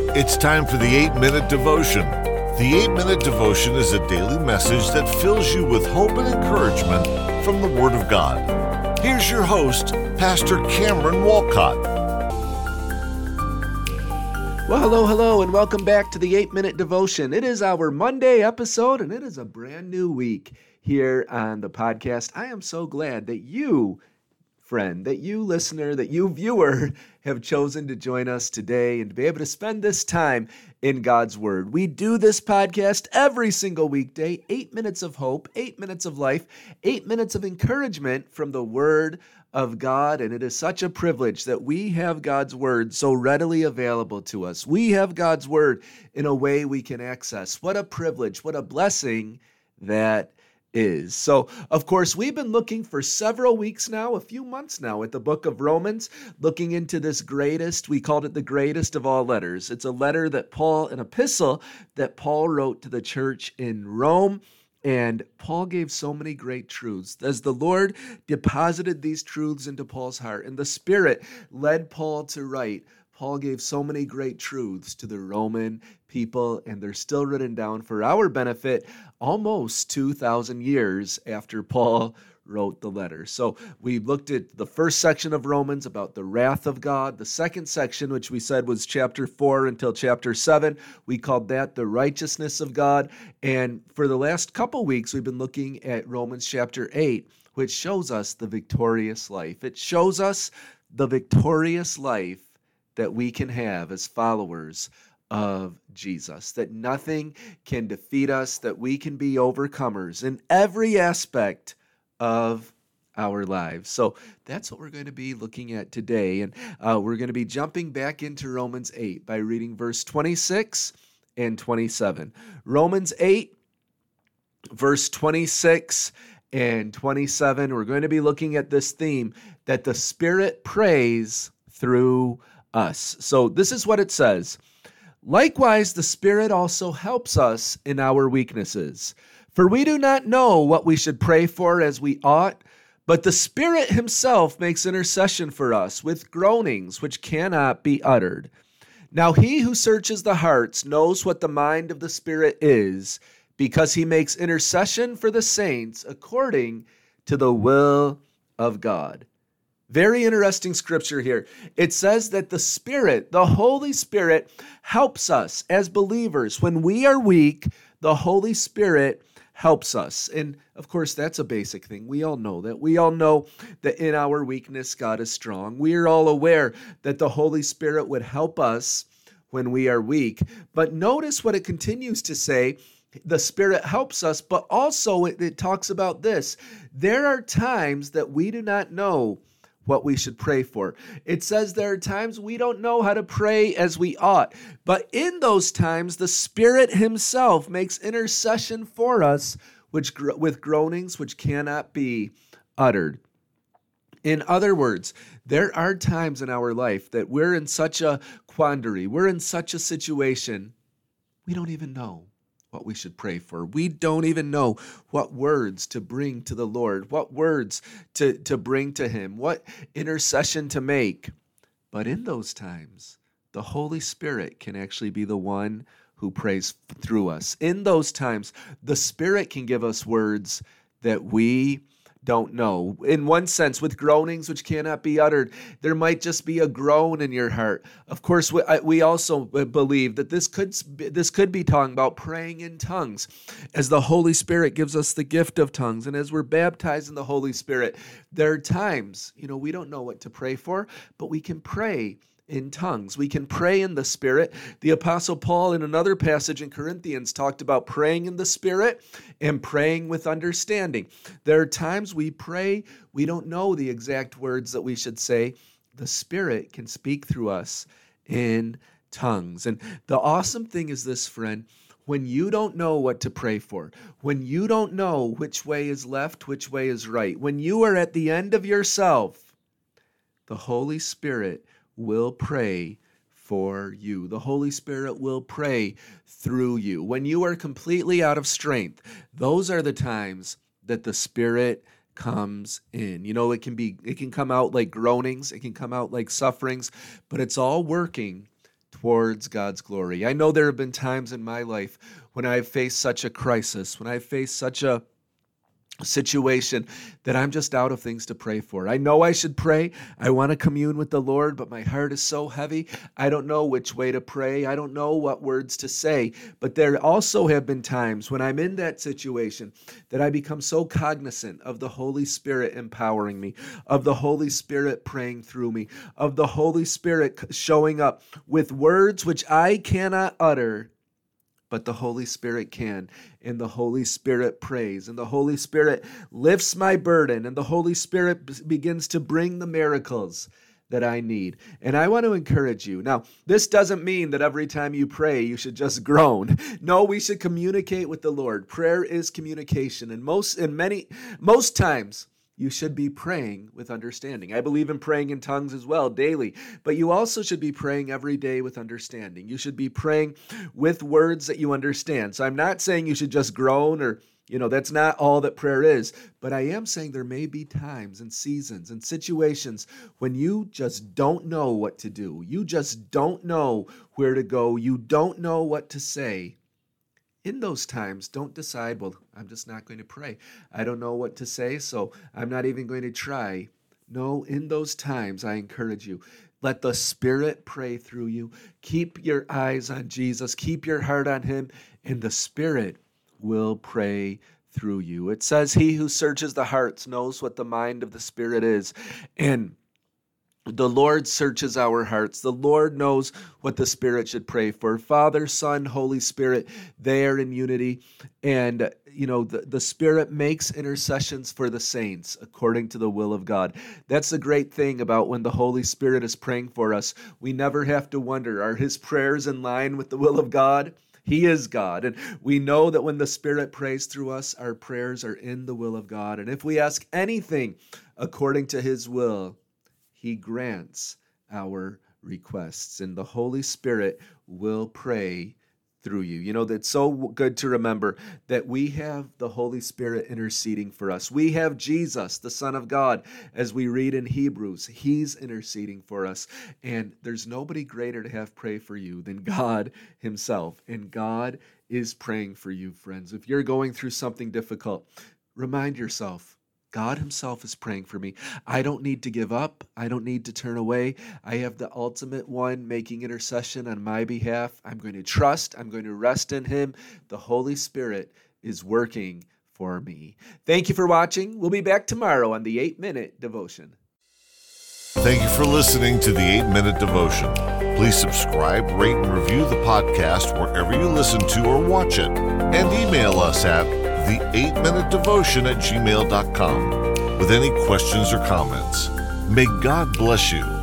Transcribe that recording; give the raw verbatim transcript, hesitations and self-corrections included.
It's time for the eight-Minute Devotion. The eight-Minute Devotion is a daily message that fills you with hope and encouragement from the Word of God. Here's your host, Pastor Cameron Walcott. Well, hello, hello, and welcome back to the eight-Minute Devotion. It is our Monday episode, and it is a brand new week here on the podcast. I am so glad that you, friend, that you listener, that you viewer have chosen to join us today and to be able to spend this time in God's Word. We do this podcast every single weekday, eight minutes of hope, eight minutes of life, eight minutes of encouragement from the Word of God, and it is such a privilege that we have God's Word so readily available to us. We have God's Word in a way we can access. What a privilege, what a blessing that is. So, of course, we've been looking for several weeks now, a few months now, at the book of Romans, looking into this greatest, we called it the greatest of all letters. It's a letter that Paul, an epistle that Paul wrote to the church in Rome. And Paul gave so many great truths. As the Lord deposited these truths into Paul's heart and the Spirit led Paul to write, Paul gave so many great truths to the Roman people, and they're still written down for our benefit almost two thousand years after Paul wrote the letter. So we looked at the first section of Romans about the wrath of God. The second section, which we said was chapter four until chapter seven, we called that the righteousness of God. And for the last couple weeks, we've been looking at Romans chapter eight, which shows us the victorious life. It shows us the victorious life that we can have as followers of Jesus, that nothing can defeat us, that we can be overcomers in every aspect of our lives. So that's what we're going to be looking at today. And uh, we're going to be jumping back into Romans eight by reading verse twenty-six and twenty-seven. Romans eight, verse twenty-six and twenty-seven. We're going to be looking at this theme that the Spirit prays through us. So this is what it says. Likewise, the Spirit also helps us in our weaknesses. For we do not know what we should pray for as we ought, but the Spirit himself makes intercession for us with groanings which cannot be uttered. Now he who searches the hearts knows what the mind of the Spirit is, because he makes intercession for the saints according to the will of God. Very interesting scripture here. It says that the Spirit, the Holy Spirit, helps us as believers. When we are weak, the Holy Spirit helps us. And of course, that's a basic thing. We all know that. We all know that in our weakness, God is strong. We are all aware that the Holy Spirit would help us when we are weak. But notice what it continues to say. The Spirit helps us, but also it, it talks about this. There are times that we do not know what we should pray for. It says there are times we don't know how to pray as we ought, but in those times, the Spirit himself makes intercession for us which with groanings which cannot be uttered. In other words, there are times in our life that we're in such a quandary, we're in such a situation, we don't even know what we should pray for. We don't even know what words to bring to the Lord, what words to, to bring to him, what intercession to make. But in those times, the Holy Spirit can actually be the one who prays through us. In those times, the Spirit can give us words that we don't know. In one sense, with groanings which cannot be uttered, there might just be a groan in your heart. Of course, we, we also believe that this could this could be talking about praying in tongues, as the Holy Spirit gives us the gift of tongues, and as we're baptized in the Holy Spirit, there are times, you know, we don't know what to pray for, but we can pray in tongues. We can pray in the Spirit. The Apostle Paul in another passage in Corinthians talked about praying in the Spirit and praying with understanding. There are times we pray, we don't know the exact words that we should say. The Spirit can speak through us in tongues. And the awesome thing is this, friend, when you don't know what to pray for, when you don't know which way is left, which way is right, when you are at the end of yourself, the Holy Spirit will pray for you. The Holy Spirit will pray through you. When you are completely out of strength, those are the times that the Spirit comes in. You know, it can be, it can come out like groanings, it can come out like sufferings, but it's all working towards God's glory. I know there have been times in my life when I've faced such a crisis, when I've faced such a situation that I'm just out of things to pray for. I know I should pray. I want to commune with the Lord, but my heart is so heavy. I don't know which way to pray. I don't know what words to say. But there also have been times when I'm in that situation that I become so cognizant of the Holy Spirit empowering me, of the Holy Spirit praying through me, of the Holy Spirit showing up with words which I cannot utter, but the Holy Spirit can, and the Holy Spirit prays, and the Holy Spirit lifts my burden, and the Holy Spirit b- begins to bring the miracles that I need. And I want to encourage you. Now, this doesn't mean that every time you pray, you should just groan. No, we should communicate with the Lord. Prayer is communication, and most, and many, most times, you should be praying with understanding. I believe in praying in tongues as well daily, but you also should be praying every day with understanding. You should be praying with words that you understand. So I'm not saying you should just groan or, you know, that's not all that prayer is, but I am saying there may be times and seasons and situations when you just don't know what to do. You just don't know where to go. You don't know what to say. In those times, don't decide, well, I'm just not going to pray. I don't know what to say, so I'm not even going to try. No, in those times, I encourage you, let the Spirit pray through you. Keep your eyes on Jesus. Keep your heart on Him, and the Spirit will pray through you. It says, he who searches the hearts knows what the mind of the Spirit is. And the Lord searches our hearts. The Lord knows what the Spirit should pray for. Father, Son, Holy Spirit, they are in unity. And, you know, the, the Spirit makes intercessions for the saints according to the will of God. That's the great thing about when the Holy Spirit is praying for us. We never have to wonder, are His prayers in line with the will of God? He is God. And we know that when the Spirit prays through us, our prayers are in the will of God. And if we ask anything according to His will, He grants our requests, and the Holy Spirit will pray through you. You know, that's so good to remember that we have the Holy Spirit interceding for us. We have Jesus, the Son of God, as we read in Hebrews. He's interceding for us, and there's nobody greater to have pray for you than God Himself, and God is praying for you, friends. If you're going through something difficult, remind yourself, God Himself is praying for me. I don't need to give up. I don't need to turn away. I have the ultimate one making intercession on my behalf. I'm going to trust. I'm going to rest in Him. The Holy Spirit is working for me. Thank you for watching. We'll be back tomorrow on the eight minute Devotion. Thank you for listening to the eight minute Devotion. Please subscribe, rate, and review the podcast wherever you listen to or watch it. And email us at the eight minute devotion at gmail dot com with any questions or comments. May God bless you.